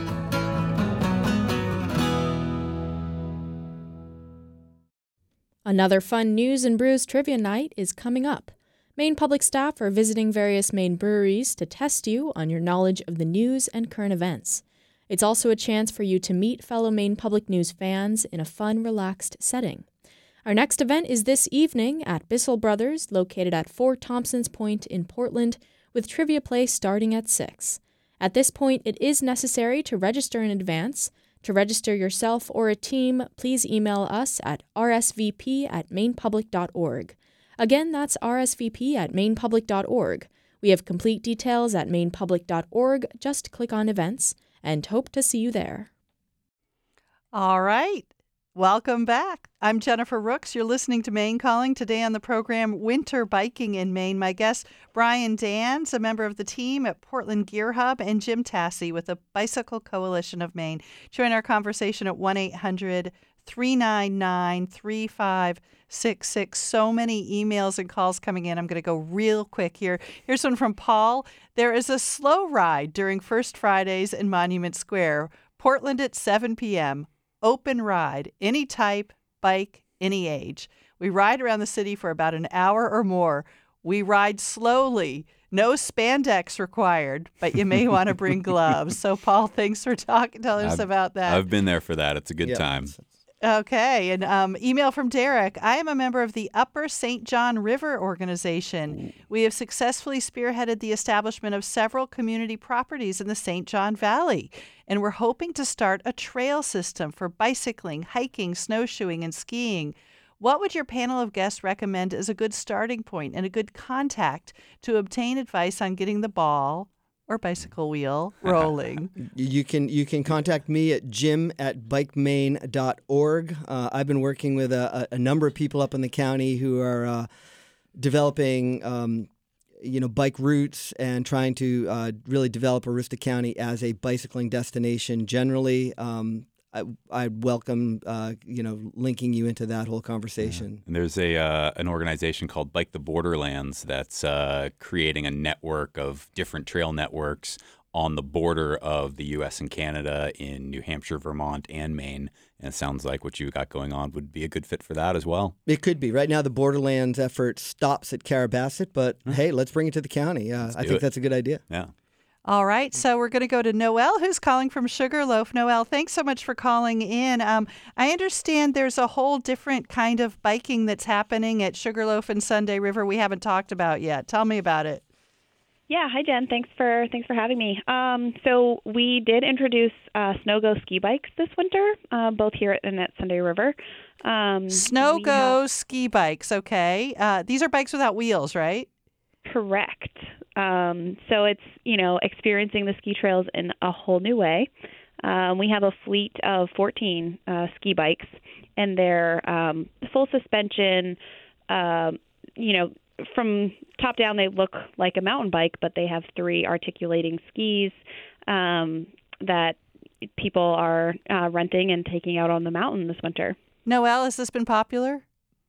S5: Another fun News and Brews trivia night is coming up. Maine public staff are visiting various Maine breweries to test you on your knowledge of the news and current events. It's also a chance for you to meet fellow Maine Public News fans in a fun, relaxed setting. Our next event is this evening at Bissell Brothers, located at four Thompsons Point in Portland, with trivia play starting at six. At this point, it is necessary to register in advance. To register yourself or a team, please email us at r s v p at maine public dot org. Again, that's r s v p at maine public dot org. We have complete details at maine public dot org. Just click on events and hope to see you there.
S1: All right. Welcome back. I'm Jennifer Rooks. You're listening to Maine Calling. Today on the program, Winter Biking in Maine. My guest, Brian Dans, a member of the team at Portland Gear Hub, and Jim Tassi with the Bicycle Coalition of Maine. Join our conversation at one eight hundred three nine nine three five six six. So many emails and calls coming in. I'm going to go real quick here. Here's one from Paul. There is a slow ride during First Fridays in Monument Square. Portland at seven p.m. Open ride, any type, bike, any age. We ride around the city for about an hour or more. We ride slowly. No spandex required, but you may want to bring gloves. So, Paul, thanks for talking, telling us
S3: I've,
S1: about that.
S3: I've been there for that. It's a good
S2: Yeah.
S3: time.
S1: Okay, and um, email from Derek. I am a member of the Upper Saint John River Organization. We have successfully spearheaded the establishment of several community properties in the Saint John Valley, and we're hoping to start a trail system for bicycling, hiking, snowshoeing, and skiing. What would your panel of guests recommend as a good starting point and a good contact to obtain advice on getting the ball or bicycle wheel rolling?
S2: You can you can contact me at jim at bike main dot org. Uh, I've been working with a, a number of people up in the county who are uh, developing um, you know, bike routes and trying to uh, really develop Aroostook County as a bicycling destination generally. Um, I, I'd welcome, uh, you know, linking you into that whole conversation.
S3: Yeah. And there's a uh, an organization called Bike the Borderlands that's uh, creating a network of different trail networks on the border of the U S and Canada in New Hampshire, Vermont, and Maine. And it sounds like what you got going on would be a good fit for that as well.
S2: It could be. Right now, the Borderlands effort stops at Carrabassett, but mm-hmm. hey, let's bring it to the county. Uh, I think
S3: it.
S2: that's a good idea.
S3: Yeah.
S1: All right, so we're going to go to Noelle, who's calling from Sugarloaf. Noelle, thanks so much for calling in. Um, I understand there's a whole different kind of biking that's happening at Sugarloaf and Sunday River we haven't talked about yet. Tell me about it.
S14: Yeah, hi Jen. Thanks for thanks for having me. Um, so we did introduce uh, Snow-Go ski bikes this winter, uh, both here and at Sunday River. Um,
S1: Snow-Go have... ski bikes, okay. Uh, these are bikes without wheels, right?
S14: Correct. Um, so it's, you know, experiencing the ski trails in a whole new way. Um, we have a fleet of fourteen uh, ski bikes, and they're um, full suspension. Uh, you know, from top down, they look like a mountain bike, but they have three articulating skis um, that people are uh, renting and taking out on the mountain this winter.
S1: Noelle, has this been popular?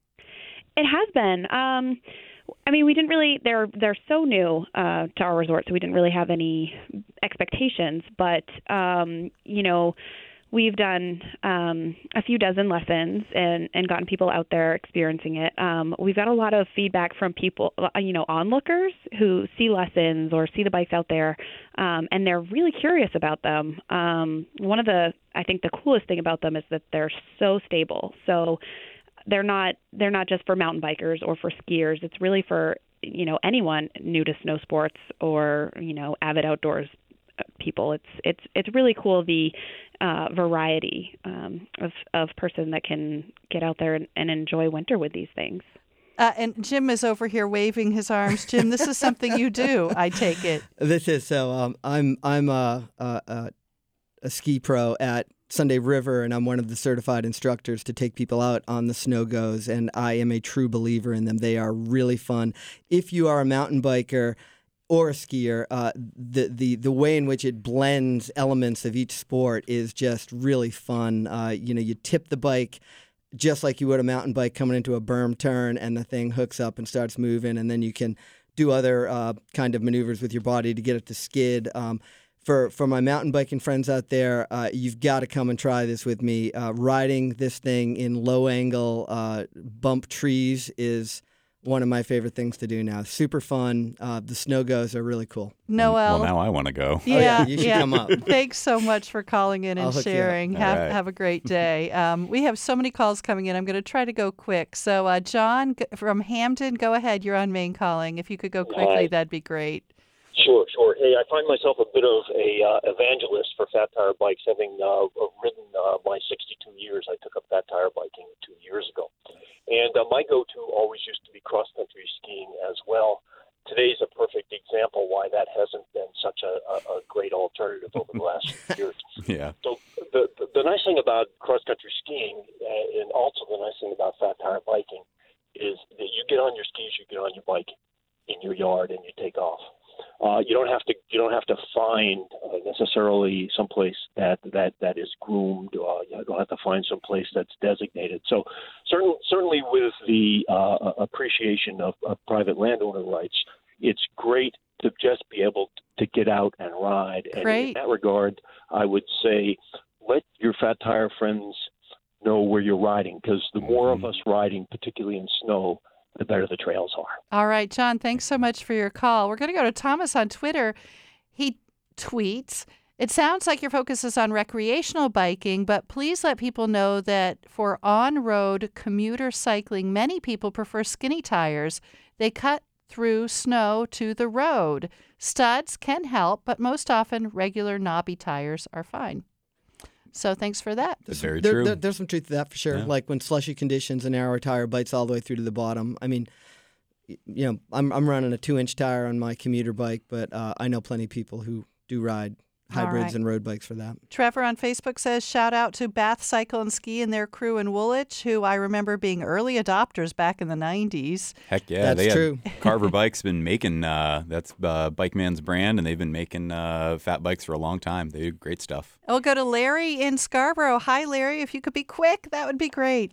S14: It has been. Um, I mean, we didn't really, they're they're so new uh, to our resort, so we didn't really have any expectations. But, um, you know, we've done um, a few dozen lessons and, and gotten people out there experiencing it. Um, we've got a lot of feedback from people, you know, onlookers who see lessons or see the bikes out there, um, and they're really curious about them. Um, one of the, I think the coolest thing about them is that they're so stable. So they're not they're not just for mountain bikers or for skiers. It's really for, you know, anyone new to snow sports or, you know, avid outdoors people. It's it's it's really cool, the uh, variety um, of of person that can get out there and, and enjoy winter with these things.
S1: Uh, and Jim is over here waving his arms. Jim, this is something you do, I take it.
S2: This is so. Um, I'm I'm a, a a ski pro at Sunday River, and I'm one of the certified instructors to take people out on the Snow-Goes, and I am a true believer in them. They are really fun. If you are a mountain biker or a skier, uh, the, the the way in which it blends elements of each sport is just really fun. Uh, you know, you tip the bike just like you would a mountain bike coming into a berm turn, and the thing hooks up and starts moving, and then you can do other uh, kind of maneuvers with your body to get it to skid. Um, For for my mountain biking friends out there, uh, you've got to come and try this with me. Uh, riding this thing in low angle uh, bump trees is one of my favorite things to do now. Super fun. Uh, the Snow-Goes are really cool.
S1: Noelle.
S3: Well, now I want to go.
S1: Yeah,
S2: oh, yeah, you should
S1: yeah.
S2: come up.
S1: Thanks so much for calling in and sharing. Have
S3: right.
S1: have a great day. Um, we have so many calls coming in. I'm going to try to go quick. So, uh, John g- from Hamden, go ahead. You're on Main Calling. If you could go quickly,
S15: Hi.
S1: that'd be great.
S15: Sure, sure. Hey, I find myself a bit of a uh, evangelist for Fat Tire bikes, having uh, ridden uh, my sixty-two years. I took up Fat Tire biking two years ago. And uh, my go-to always used to be cross-country skiing as well. Today's a perfect example why that hasn't been such a, a, a great alternative over the last few years.
S3: Yeah.
S15: So the, the, the nice thing about cross-country skiing, uh, and also the nice thing about Fat Tire biking, is that you get on your skis, you get on your bike in your yard, and you take off. Uh, you don't have to. You don't have to find uh, necessarily someplace that, that, that is groomed. Uh, you don't have to find someplace that's designated. So, certainly, certainly with the uh, appreciation of, of private landowner rights, it's great to just be able to get out and ride. And
S1: Great.
S15: in that regard, I would say let your Fat Tire friends know where you're riding, because the more of us riding, particularly in snow, the better the trails are.
S1: All right, John, thanks so much for your call. We're going to go to Thomas on Twitter. He tweets, "It sounds like your focus is on recreational biking, but please let people know that for on-road commuter cycling, many people prefer skinny tires. They cut through snow to the road. Studs can help, but most often regular knobby tires are fine." So thanks for that.
S3: That's very
S2: there,
S3: true.
S2: There, there's some truth to that for sure.
S3: Yeah.
S2: Like when slushy conditions, a narrow tire bites all the way through to the bottom. I mean, you know, I'm I'm running a two-inch tire on my commuter bike, but uh, I know plenty of people who do ride hybrids
S1: right.
S2: and road bikes for that.
S1: Trevor on Facebook says, shout out to Bath Cycle and Ski and their crew in Woolwich, who I remember being early adopters back in the nineties.
S3: Heck yeah,
S2: That's
S3: they
S2: true.
S3: Had, Carver Bike's been making, uh, that's uh, Bike Man's brand, and they've been making uh, fat bikes for a long time. They do great stuff.
S1: We'll go to Larry in Scarborough. Hi, Larry. If you could be quick, that would be great.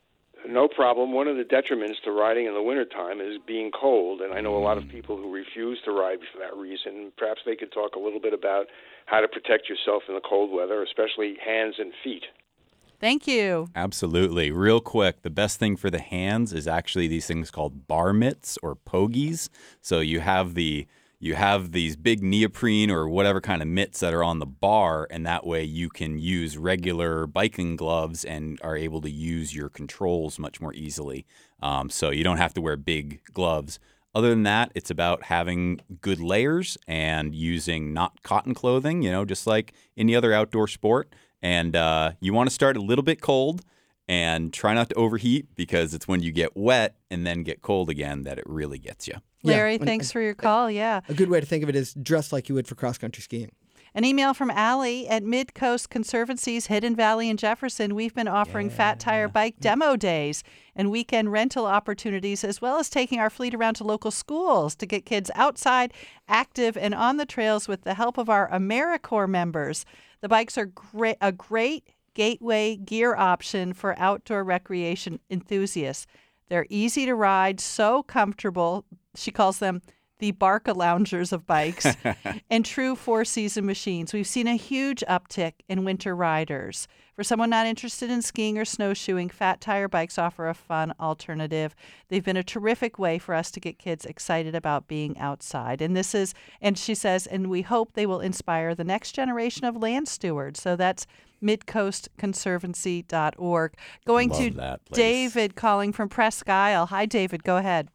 S16: No problem. One of the detriments to riding in the wintertime is being cold, and I know a lot of people who refuse to ride for that reason. Perhaps they could talk a little bit about how to protect yourself in the cold weather, especially hands and feet.
S1: Thank you.
S3: Absolutely. Real quick, the best thing for the hands is actually these things called bar mitts or pogies. So you have the you have these big neoprene or whatever kind of mitts that are on the bar, and that way you can use regular biking gloves and are able to use your controls much more easily. Um, so you don't have to wear big gloves. Other than that, it's about having good layers and using not cotton clothing, you know, just like any other outdoor sport. And uh, you want to start a little bit cold and try not to overheat, because it's when you get wet and then get cold again that it really gets you.
S1: Larry,
S2: Yeah,
S1: thanks for your call. Yeah.
S2: A good way to think of it is dress like you would for cross-country skiing.
S1: An email from Allie at Mid-Coast Conservancy's Hidden Valley in Jefferson. We've been offering yeah. Fat Tire Bike demo days and weekend rental opportunities, as well as taking our fleet around to local schools to get kids outside, active, and on the trails with the help of our AmeriCorps members. The bikes are great, a great gateway gear option for outdoor recreation enthusiasts. They're easy to ride, so comfortable. She calls them the Barca loungers of bikes, and true four-season machines. We've seen a huge uptick in winter riders. For someone not interested in skiing or snowshoeing, Fat Tire Bikes offer a fun alternative. They've been a terrific way for us to get kids excited about being outside. And this is, and she says, and we hope they will inspire the next generation of land stewards. So that's mid coast conservancy dot org. Going
S3: Love
S1: to
S3: that place.
S1: David calling from Presque Isle. Hi, David. Go ahead.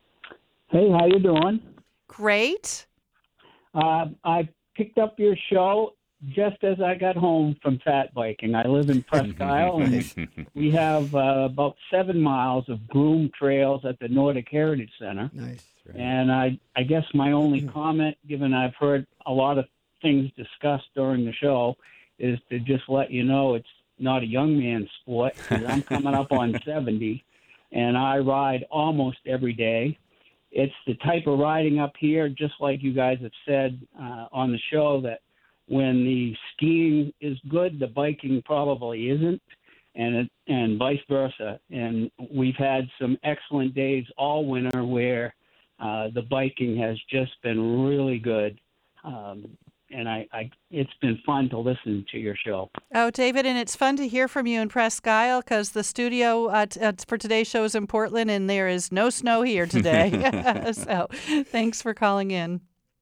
S17: Hey, how you doing?
S1: Great.
S17: Uh, I picked up your show just as I got home from fat biking. I live in Presque Isle, and we have uh, about seven miles of groomed trails at the Nordic Heritage Center.
S2: Nice.
S17: Right. And I, I guess my only comment, given I've heard a lot of things discussed during the show, is to just let you know it's not a young man's sport, because I'm coming up on seventy, and I ride almost every day. It's the type of riding up here, just like you guys have said uh, on the show, that when the skiing is good, the biking probably isn't, and it, and vice versa. And we've had some excellent days all winter where uh, the biking has just been really good. Um, and I, I, it's been fun to listen to your show.
S1: Oh, David, and it's fun to hear from you in Presque Isle, because the studio uh, t- uh, for today's show is in Portland, and there is no snow here today. So thanks for calling in.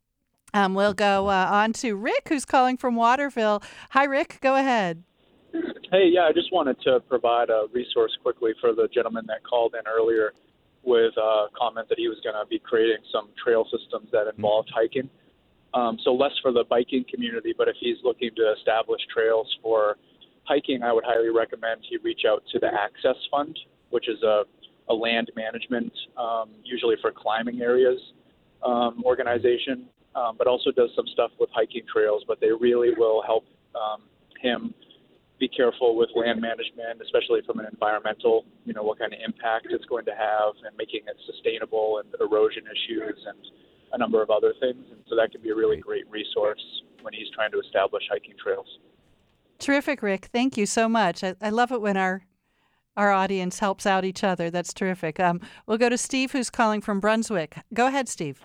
S1: Um, we'll go uh, on to Rick, who's calling from Waterville. Hi, Rick. Go ahead.
S18: Hey, yeah, I just wanted to provide a resource quickly for the gentleman that called in earlier with a comment that he was going to be creating some trail systems that involved hiking. Um, so less for the biking community, but if he's looking to establish trails for hiking, I would highly recommend he reach out to the Access Fund, which is a, a land management, um, usually for climbing areas, um, organization, um, but also does some stuff with hiking trails. But they really will help um, him be careful with land management, especially from an environmental, you know, what kind of impact it's going to have, and making it sustainable, and erosion issues, and a number of other things. And so that can be a really great resource when he's trying to establish hiking trails.
S1: Terrific, Rick. Thank you so much. I, I love it when our our audience helps out each other. That's terrific. Um, we'll go to Steve, who's calling from Brunswick. Go ahead, Steve.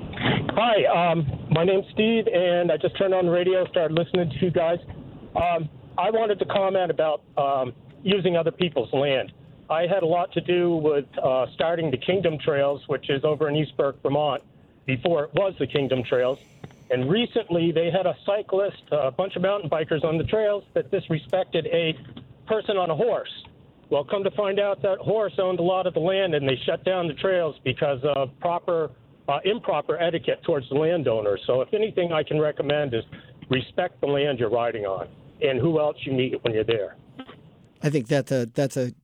S19: Hi, um, my name's Steve, and I just turned on the radio, started listening to you guys. Um, I wanted to comment about um, using other people's land. I had a lot to do with uh, starting the Kingdom Trails, which is over in East Burke, Vermont, before it was the Kingdom Trails. And recently they had a cyclist, a bunch of mountain bikers on the trails that disrespected a person on a horse. Well, come to find out that horse owned a lot of the land, and they shut down the trails because of proper, uh, improper etiquette towards the landowner. So if anything I can recommend is respect the land you're riding on and who else you meet when you're there.
S2: I think that's a that's a, a,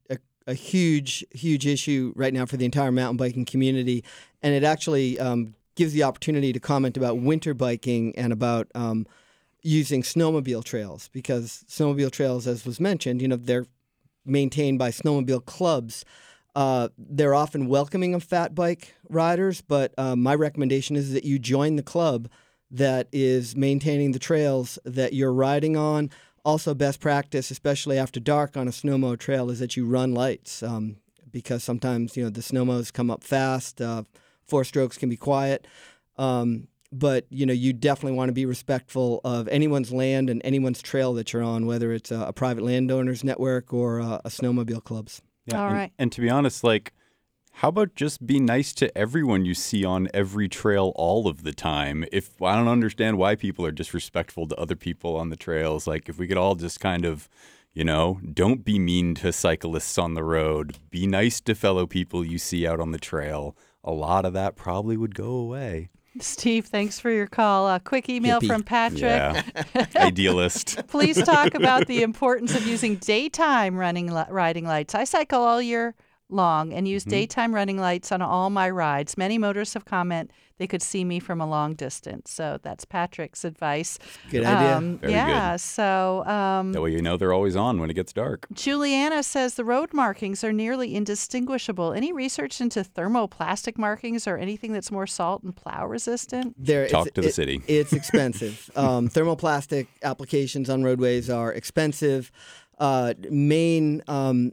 S2: a huge, huge issue right now for the entire mountain biking community, and it actually um, gives the opportunity to comment about winter biking and about um, using snowmobile trails, because snowmobile trails, as was mentioned, you know, they're maintained by snowmobile clubs. Uh, they're often welcoming of fat bike riders, but uh, my recommendation is that you join the club that is maintaining the trails that you're riding on. Also, best practice, especially after dark on a snowmo trail, is that you run lights, um, because sometimes, you know, the snowmos come up fast. Uh, four strokes can be quiet. Um, but, you know, you definitely want to be respectful of anyone's land and anyone's trail that you're on, whether it's a, a private landowners network or a, a snowmobile clubs.
S3: Yeah,
S1: All
S3: and,
S1: right.
S3: And to be honest, like, how about just be nice to everyone you see on every trail all of the time? If I don't understand why people are disrespectful to other people on the trails. Like, if we could all just kind of, you know, don't be mean to cyclists on the road. Be nice to fellow people you see out on the trail. A lot of that probably would go away.
S1: Steve, thanks for your call. A quick email
S3: Hippie.
S1: from Patrick.
S3: Yeah. Idealist.
S1: Please talk about the importance of using daytime running li- riding lights. I cycle all year long and use
S3: Mhm.
S1: daytime running lights on all my rides. Many motorists have commented they could see me from a long distance. So that's Patrick's advice.
S2: Good idea.
S1: Um,
S3: Very
S1: yeah.
S3: good.
S1: So um,
S3: That way you know they're always on when it gets dark.
S1: Juliana says the road markings are nearly indistinguishable. Any research into thermoplastic markings or anything that's more salt and plow resistant?
S2: There,
S3: Talk
S2: it's,
S3: to the
S2: it-
S3: city.
S2: It's expensive. um, thermoplastic applications on roadways are expensive. Uh, main um,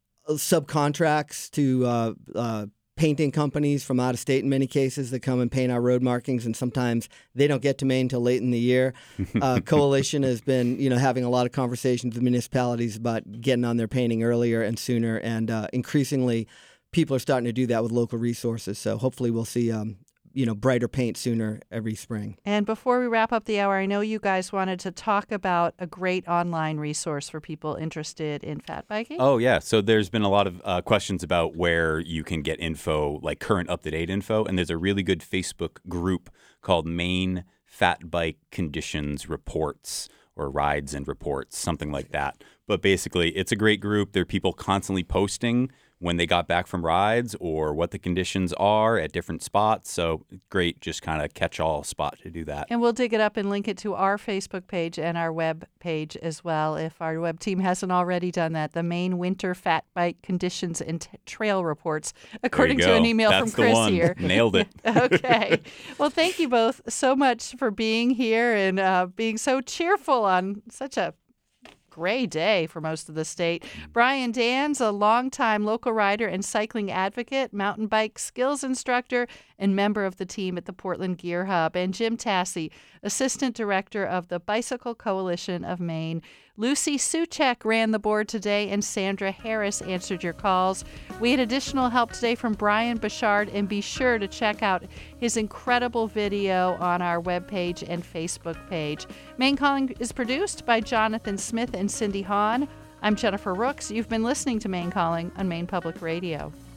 S2: subcontracts to uh, uh, painting companies from out of state in many cases that come and paint our road markings, and sometimes they don't get to Maine until late in the year. Uh, Coalition has been, you know, having a lot of conversations with municipalities about getting on their painting earlier and sooner, and uh, increasingly people are starting to do that with local resources. So hopefully we'll see, um, you know, brighter paint sooner every spring.
S1: And before we wrap up the hour, I know you guys wanted to talk about a great online resource for people interested in fat biking.
S3: Oh, yeah. So there's been a lot of uh, questions about where you can get info, like current up-to-date info. And there's a really good Facebook group called Maine Fat Bike Conditions Reports, or Rides and Reports, something like that. But basically, it's a great group. There are people constantly posting when they got back from rides or what the conditions are at different spots. So great, just kind of catch-all spot to do that.
S1: And we'll dig it up and link it to our Facebook page and our web page as well, if our web team hasn't already done that. The Maine Winter Fat Bike Conditions and t- Trail Reports, according to an email
S3: That's
S1: from
S3: the
S1: Chris
S3: one.
S1: here.
S3: Nailed it.
S1: Okay. Well, thank you both so much for being here and uh, being so cheerful on such a gray day for most of the state. Brian Dans, a longtime local rider and cycling advocate, mountain bike skills instructor, and member of the team at the Portland Gear Hub. And Jim Tassi, assistant director of the Bicycle Coalition of Maine. Lucy Suchek ran the board today, and Sandra Harris answered your calls. We had additional help today from Brian Bouchard, and be sure to check out his incredible video on our webpage and Facebook page. Maine Calling is produced by Jonathan Smith and Cindy Hahn. I'm Jennifer Rooks. You've been listening to Maine Calling on Maine Public Radio.